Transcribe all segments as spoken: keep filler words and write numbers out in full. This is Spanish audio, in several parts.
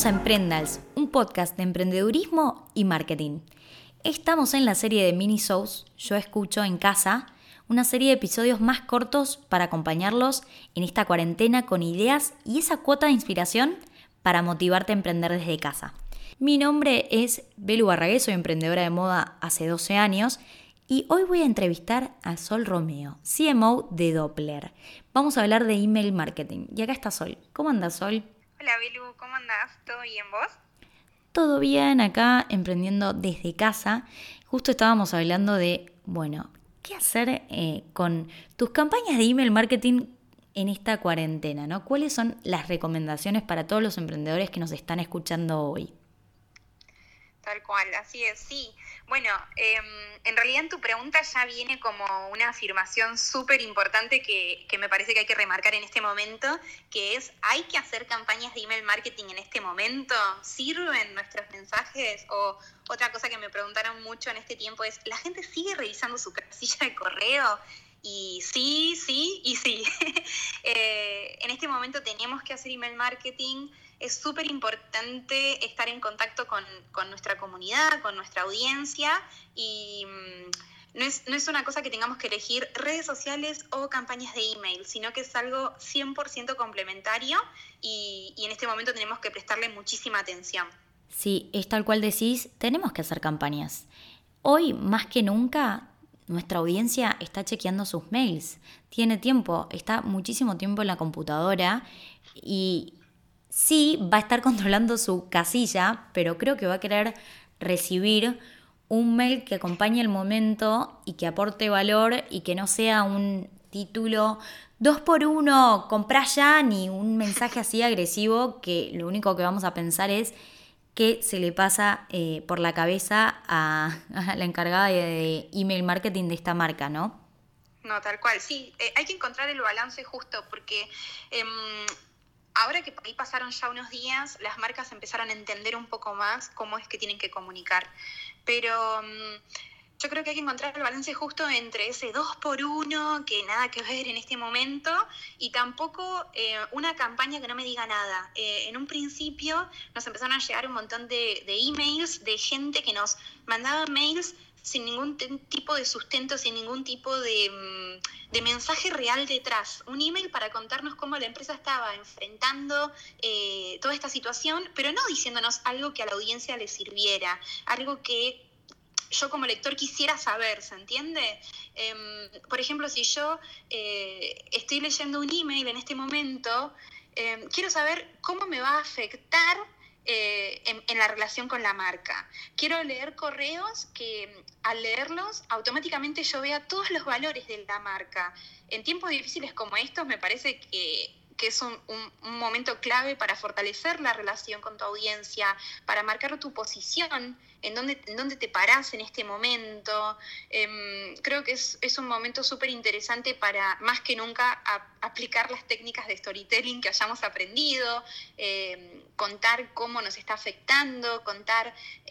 Bienvenidos a Emprendals, un podcast de emprendedurismo y marketing. Estamos en la serie de mini-shows Yo Escucho en Casa, una serie de episodios más cortos para acompañarlos en esta cuarentena con ideas y esa cuota de inspiración para motivarte a emprender desde casa. Mi nombre es Belu Barragué, soy emprendedora de moda hace doce años y hoy voy a entrevistar a Sol Romeo, C M O de Doppler. Vamos a hablar de email marketing. Y acá está Sol. ¿Cómo andas, Sol? Hola, Belu, ¿cómo andás? ¿Todo bien vos? Todo bien, acá emprendiendo desde casa. Justo estábamos hablando de, bueno, ¿qué hacer eh, con tus campañas de email marketing en esta cuarentena, ¿no? ¿Cuáles son las recomendaciones para todos los emprendedores que nos están escuchando hoy? Tal cual, así es, sí. Bueno, eh, en realidad en tu pregunta ya viene como una afirmación súper importante que, que me parece que hay que remarcar en este momento, que es, ¿hay que hacer campañas de email marketing en este momento? ¿Sirven nuestros mensajes? O otra cosa que me preguntaron mucho en este tiempo es, ¿la gente sigue revisando su casilla de correo? Y sí, sí y sí. eh, en este momento tenemos que hacer email marketing. Es súper importante estar en contacto con, con nuestra comunidad, con nuestra audiencia y mmm, no, es, no es una cosa que tengamos que elegir redes sociales o campañas de email, sino que es algo cien por ciento complementario y, y en este momento tenemos que prestarle muchísima atención. Sí, es tal cual decís, tenemos que hacer campañas. Hoy, más que nunca, nuestra audiencia está chequeando sus mails. Tiene tiempo, está muchísimo tiempo en la computadora y sí va a estar controlando su casilla, pero creo que va a querer recibir un mail que acompañe el momento y que aporte valor y que no sea un título dos por uno, comprá ya, ni un mensaje así agresivo que lo único que vamos a pensar es qué se le pasa eh, por la cabeza a, a la encargada de, de email marketing de esta marca, ¿no? No, tal cual, sí. Eh, hay que encontrar el balance justo porque Eh, Ahora que por ahí pasaron ya unos días, las marcas empezaron a entender un poco más cómo es que tienen que comunicar. Pero um, yo creo que hay que encontrar el balance justo entre ese dos por uno, que nada que ver en este momento, y tampoco eh, una campaña que no me diga nada. Eh, en un principio nos empezaron a llegar un montón de, de emails de gente que nos mandaba mails sin ningún t- tipo de sustento, sin ningún tipo de, de mensaje real detrás. Un email para contarnos cómo la empresa estaba enfrentando eh, toda esta situación, pero no diciéndonos algo que a la audiencia le sirviera, algo que yo como lector quisiera saber, ¿se entiende? Eh, por ejemplo, si yo eh, estoy leyendo un email en este momento, eh, quiero saber cómo me va a afectar Eh, en, en la relación con la marca. Quiero leer correos que al leerlos automáticamente yo vea todos los valores de la marca. En tiempos difíciles como estos me parece que, que es un, un, un momento clave para fortalecer la relación con tu audiencia, para marcar tu posición, en dónde, en dónde te parás en este momento. Eh, creo que es, es un momento súper interesante para, más que nunca, a, aplicar las técnicas de storytelling que hayamos aprendido, eh, contar cómo nos está afectando, contar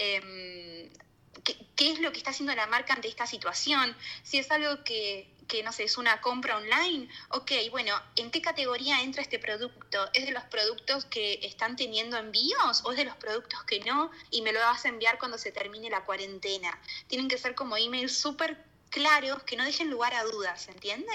eh, qué, qué es lo que está haciendo la marca ante esta situación. Si es algo que, que, no sé, es una compra online, ok, bueno, ¿en qué categoría entra este producto? ¿Es de los productos que están teniendo envíos o es de los productos que no? Y me lo vas a enviar cuando se termine la cuarentena. Tienen que ser como emails súper claros que no dejen lugar a dudas, ¿entiende?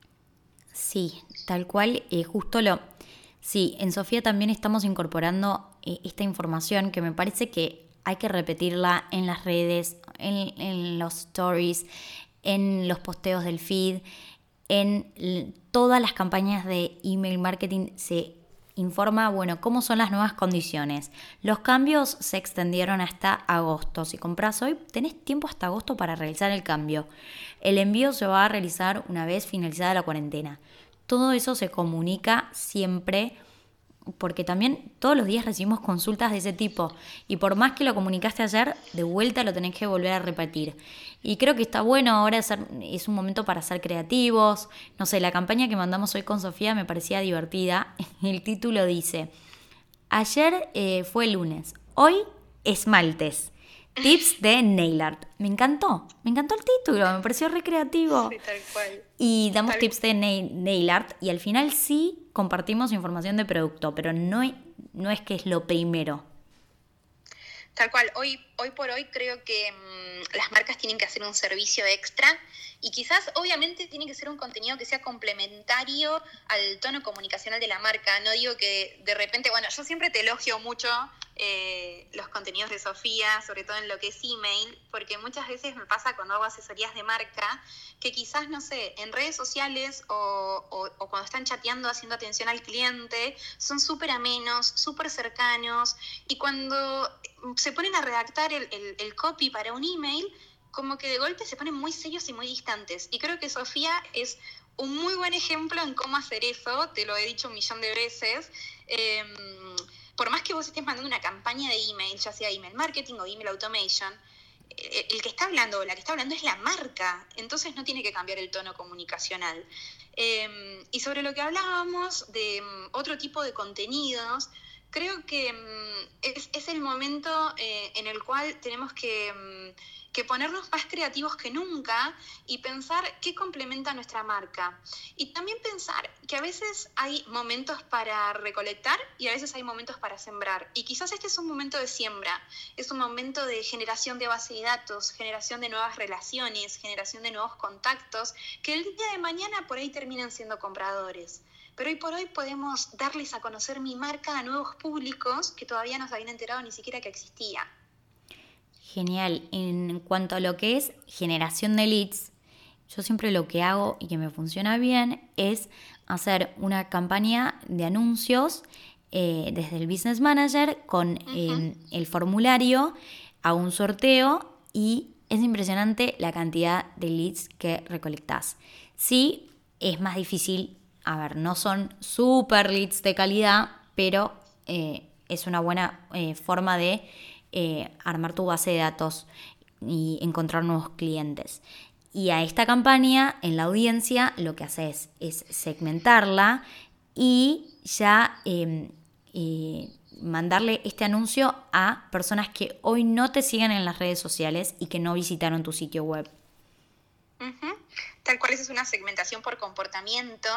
Sí, tal cual, eh, justo lo... Sí, en Sofía también estamos incorporando eh, esta información que me parece que hay que repetirla en las redes, en, en los stories, en los posteos del feed, en l- todas las campañas de email marketing se informa, bueno, cómo son las nuevas condiciones. Los cambios se extendieron hasta agosto. Si compras hoy, tenés tiempo hasta agosto para realizar el cambio. El envío se va a realizar una vez finalizada la cuarentena. Todo eso se comunica siempre porque también todos los días recibimos consultas de ese tipo y por más que lo comunicaste ayer, de vuelta lo tenés que volver a repetir. Y creo que está bueno ahora, hacer, es un momento para ser creativos. No sé, la campaña que mandamos hoy con Sofía me parecía divertida. El título dice, ayer eh, fue lunes, hoy es martes. Tips de nail art. Me encantó, me encantó el título, me pareció recreativo. Sí, tal cual. Y damos Tal... tips de nail, nail art y al final sí compartimos información de producto, pero no, no es que es lo primero. Tal cual, hoy, hoy por hoy creo que mmm, las marcas tienen que hacer un servicio extra y quizás obviamente tiene que ser un contenido que sea complementario al tono comunicacional de la marca. No digo que de repente, bueno, yo siempre te elogio mucho eh, los contenidos de Sofía, sobre todo en lo que es email, porque muchas veces me pasa cuando hago asesorías de marca, que quizás, no sé, en redes sociales o, o, o cuando están chateando, haciendo atención al cliente, son súper amenos, súper cercanos, y cuando se ponen a redactar el, el, el copy para un email, como que de golpe se ponen muy serios y muy distantes. Y creo que Sofía es un muy buen ejemplo en cómo hacer eso, te lo he dicho un millón de veces. Eh, por más que vos estés mandando una campaña de email, ya sea email marketing o email automation, el que está hablando o la que está hablando es la marca, entonces no tiene que cambiar el tono comunicacional. Eh, y sobre lo que hablábamos de um, otro tipo de contenidos, creo que um, es, es el momento eh, en el cual tenemos que, um, que ponernos más creativos que nunca y pensar qué complementa nuestra marca. Y también pensar que a veces hay momentos para recolectar y a veces hay momentos para sembrar. Y quizás este es un momento de siembra, es un momento de generación de base de datos, generación de nuevas relaciones, generación de nuevos contactos, que el día de mañana por ahí terminan siendo compradores. Pero hoy por hoy podemos darles a conocer mi marca a nuevos públicos que todavía no se habían enterado ni siquiera que existía. Genial. En cuanto a lo que es generación de leads, yo siempre lo que hago y que me funciona bien es hacer una campaña de anuncios eh, desde el Business Manager con uh-huh. eh, el formulario, hago un sorteo y es impresionante la cantidad de leads que recolectás. Sí, es más difícil, a ver, no son super leads de calidad, pero eh, es una buena eh, forma de Eh, armar tu base de datos y encontrar nuevos clientes. Y a esta campaña, en la audiencia, lo que haces es segmentarla y ya eh, eh, mandarle este anuncio a personas que hoy no te siguen en las redes sociales y que no visitaron tu sitio web. Uh-huh. Tal cual, esa es una segmentación por comportamiento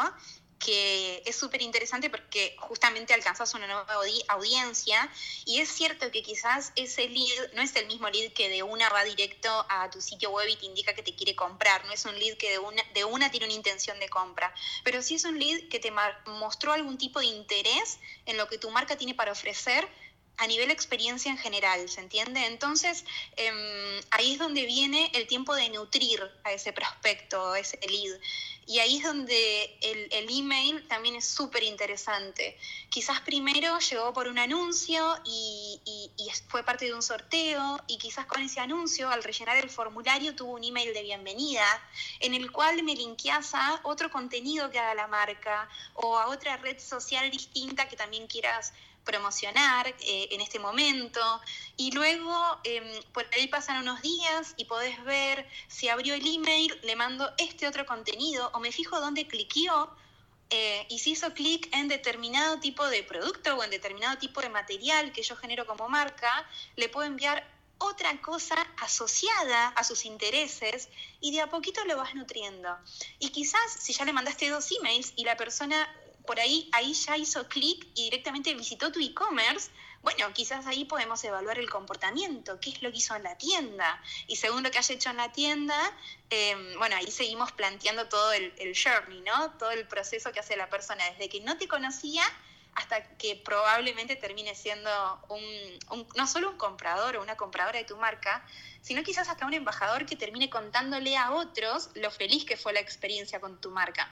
que es súper interesante porque justamente alcanzas una nueva audi- audiencia y es cierto que quizás ese lead no es el mismo lead que de una va directo a tu sitio web y te indica que te quiere comprar, no es un lead que de una, de una tiene una intención de compra, pero sí es un lead que te mar- mostró algún tipo de interés en lo que tu marca tiene para ofrecer a nivel experiencia en general, ¿se entiende? Entonces, eh, ahí es donde viene el tiempo de nutrir a ese prospecto, a ese lead. Y ahí es donde el, el email también es súper interesante. Quizás primero llegó por un anuncio y, y, y fue parte de un sorteo, y quizás con ese anuncio, al rellenar el formulario, tuvo un email de bienvenida, en el cual me linkeas a otro contenido que haga la marca, o a otra red social distinta que también quieras promocionar eh, en este momento, y luego eh, por ahí pasan unos días y podés ver si abrió el email, le mando este otro contenido o me fijo dónde cliqueó eh, y si hizo clic en determinado tipo de producto o en determinado tipo de material que yo genero como marca, le puedo enviar otra cosa asociada a sus intereses y de a poquito lo vas nutriendo. Y quizás si ya le mandaste dos emails y la persona por ahí, ahí ya hizo clic y directamente visitó tu e-commerce, bueno, quizás ahí podemos evaluar el comportamiento, qué es lo que hizo en la tienda. Y según lo que haya hecho en la tienda, eh, bueno, ahí seguimos planteando todo el, el journey, ¿no? Todo el proceso que hace la persona, desde que no te conocía hasta que probablemente termine siendo un, un, no solo un comprador o una compradora de tu marca, sino quizás hasta un embajador que termine contándole a otros lo feliz que fue la experiencia con tu marca.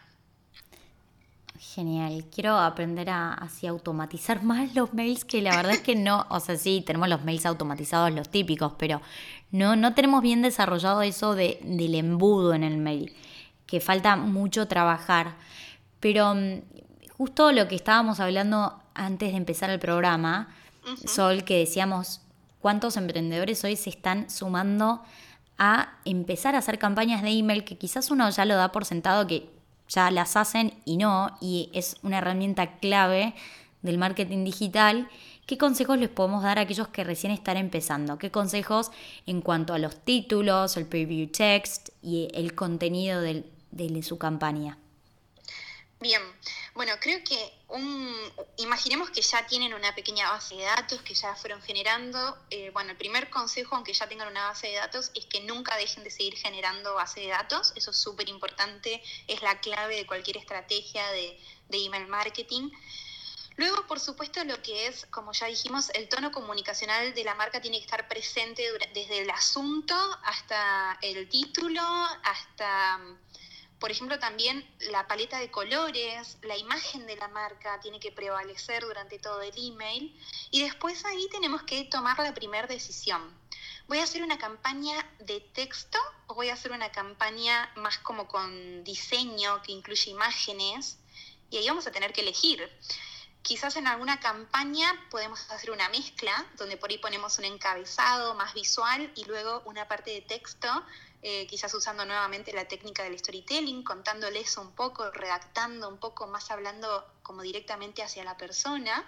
Genial, quiero aprender a así automatizar más los mails, que la verdad es que no, o sea, sí, tenemos los mails automatizados, los típicos, pero no, no tenemos bien desarrollado eso de, del embudo en el mail, que falta mucho trabajar. Pero um, justo lo que estábamos hablando antes de empezar el programa, uh-huh. Sol, que decíamos cuántos emprendedores hoy se están sumando a empezar a hacer campañas de email, que quizás uno ya lo da por sentado que ya las hacen y no, y es una herramienta clave del marketing digital. ¿Qué consejos les podemos dar a aquellos que recién están empezando? ¿Qué consejos en cuanto a los títulos, el preview text y el contenido del, de su campaña? Bien, bueno, creo que un, imaginemos que ya tienen una pequeña base de datos que ya fueron generando. Eh, bueno, el primer consejo, aunque ya tengan una base de datos, es que nunca dejen de seguir generando base de datos. Eso es súper importante, es la clave de cualquier estrategia de, de email marketing. Luego, por supuesto, lo que es, como ya dijimos, el tono comunicacional de la marca tiene que estar presente desde el asunto hasta el título, hasta... Por ejemplo, también la paleta de colores, la imagen de la marca tiene que prevalecer durante todo el email. Y después ahí tenemos que tomar la primera decisión. ¿Voy a hacer una campaña de texto o voy a hacer una campaña más como con diseño que incluye imágenes? Y ahí vamos a tener que elegir. Quizás en alguna campaña podemos hacer una mezcla, donde por ahí ponemos un encabezado más visual y luego una parte de texto, eh, quizás usando nuevamente la técnica del storytelling, contándoles un poco, redactando un poco, más hablando como directamente hacia la persona.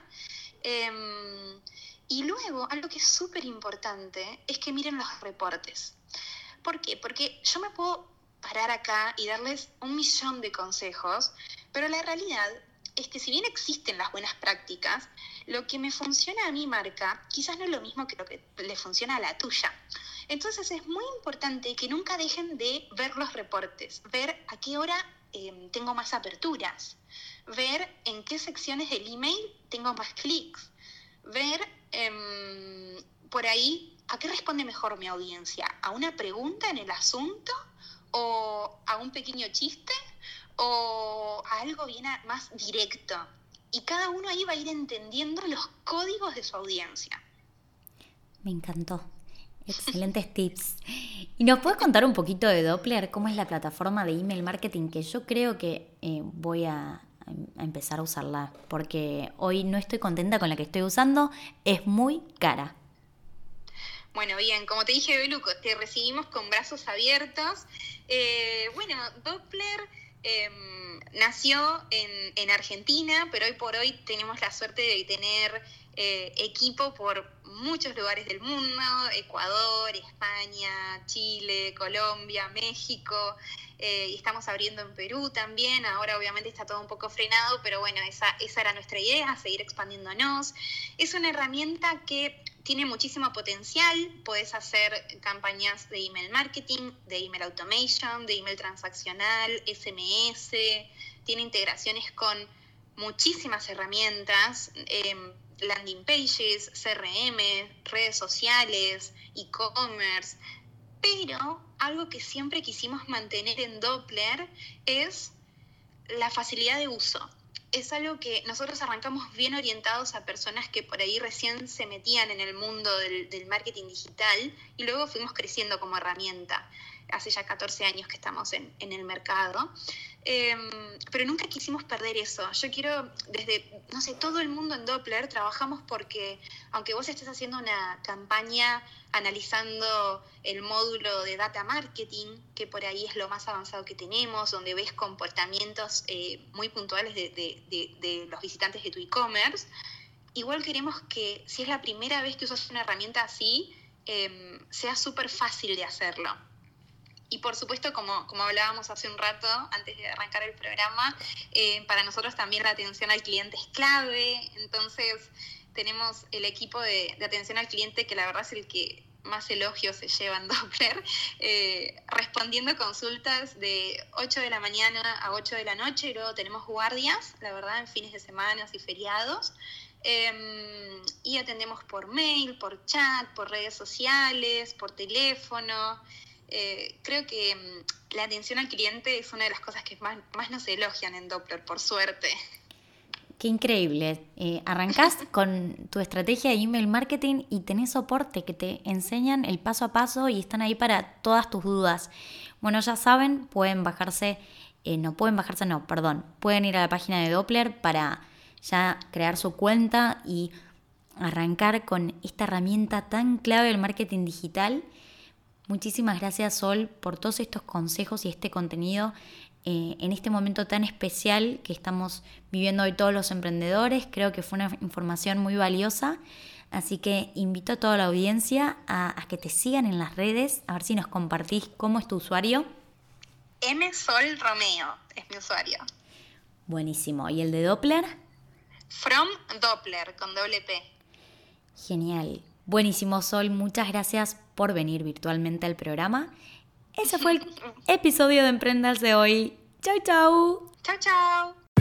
Eh, y luego, algo que es súper importante es que miren los reportes. ¿Por qué? Porque yo me puedo parar acá y darles un millón de consejos, pero la realidad es que si bien existen las buenas prácticas, lo que me funciona a mi marca quizás no es lo mismo que lo que le funciona a la tuya. Entonces es muy importante que nunca dejen de ver los reportes, ver a qué hora eh, tengo más aperturas, ver en qué secciones del email tengo más clics, ver eh, por ahí a qué responde mejor mi audiencia, a una pregunta en el asunto o a un pequeño chiste o a algo bien a, más directo. Y cada uno ahí va a ir entendiendo los códigos de su audiencia. Me encantó. Excelentes tips. ¿Y nos puedes contar un poquito de Doppler? ¿Cómo es la plataforma de email marketing? Que yo creo que eh, voy a, a empezar a usarla, porque hoy no estoy contenta con la que estoy usando. Es muy cara. Bueno, bien, como te dije, Belu, te recibimos con brazos abiertos. Eh, bueno, Doppler eh, nació en, en Argentina, pero hoy por hoy tenemos la suerte de tener eh, equipo por muchos lugares del mundo: Ecuador, España, Chile, Colombia, México, eh, y estamos abriendo en Perú también. Ahora obviamente está todo un poco frenado, pero bueno, esa, esa era nuestra idea, seguir expandiéndonos. Es una herramienta que tiene muchísimo potencial. Puedes hacer campañas de email marketing, de email automation, de email transaccional, S M S. Tiene integraciones con muchísimas herramientas, eh, landing pages, C R M, redes sociales, e-commerce. Pero algo que siempre quisimos mantener en Doppler es la facilidad de uso. Es algo que nosotros arrancamos bien orientados a personas que por ahí recién se metían en el mundo del, del marketing digital, y luego fuimos creciendo como herramienta. Hace ya catorce años que estamos en, en el mercado. Eh, pero nunca quisimos perder eso. Yo quiero, desde, no sé, todo el mundo en Doppler trabajamos porque, aunque vos estés haciendo una campaña analizando el módulo de data marketing, que por ahí es lo más avanzado que tenemos, donde ves comportamientos eh, muy puntuales de, de, de, de los visitantes de tu e-commerce, igual queremos que, si es la primera vez que usas una herramienta así, eh, sea súper fácil de hacerlo. Y por supuesto, como, como hablábamos hace un rato, antes de arrancar el programa, eh, para nosotros también la atención al cliente es clave. Entonces, tenemos el equipo de, de atención al cliente, que la verdad es el que más elogios se lleva en Doppler, eh, respondiendo consultas de ocho de la mañana a ocho de la noche, y luego tenemos guardias, la verdad, en fines de semana y feriados. Eh, y atendemos por mail, por chat, por redes sociales, por teléfono. Eh, creo que um, la atención al cliente es una de las cosas que más, más nos elogian en Doppler, por suerte. Qué increíble. Eh, arrancás con tu estrategia de email marketing y tenés soporte que te enseñan el paso a paso y están ahí para todas tus dudas. Bueno, ya saben, pueden bajarse, eh, no pueden bajarse, no, perdón, pueden ir a la página de Doppler para ya crear su cuenta y arrancar con esta herramienta tan clave del marketing digital. Muchísimas gracias, Sol, por todos estos consejos y este contenido eh, en este momento tan especial que estamos viviendo hoy todos los emprendedores. Creo que fue una información muy valiosa, así que invito a toda la audiencia a, a que te sigan en las redes, a ver si nos compartís cómo es tu usuario. M Sol Romeo es mi usuario. Buenísimo. ¿Y el de Doppler? From Doppler, con doble P. Genial. Buenísimo, Sol. Muchas gracias por venir virtualmente al programa. Ese fue el episodio de Emprendas de hoy. Chau, chau. Chau, chau.